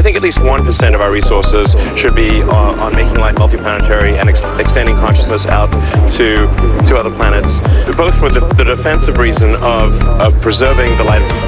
think at least 1% of our resources should be on making life multiplanetary and extending consciousness out to other planets, both for the defensive reason of preserving the light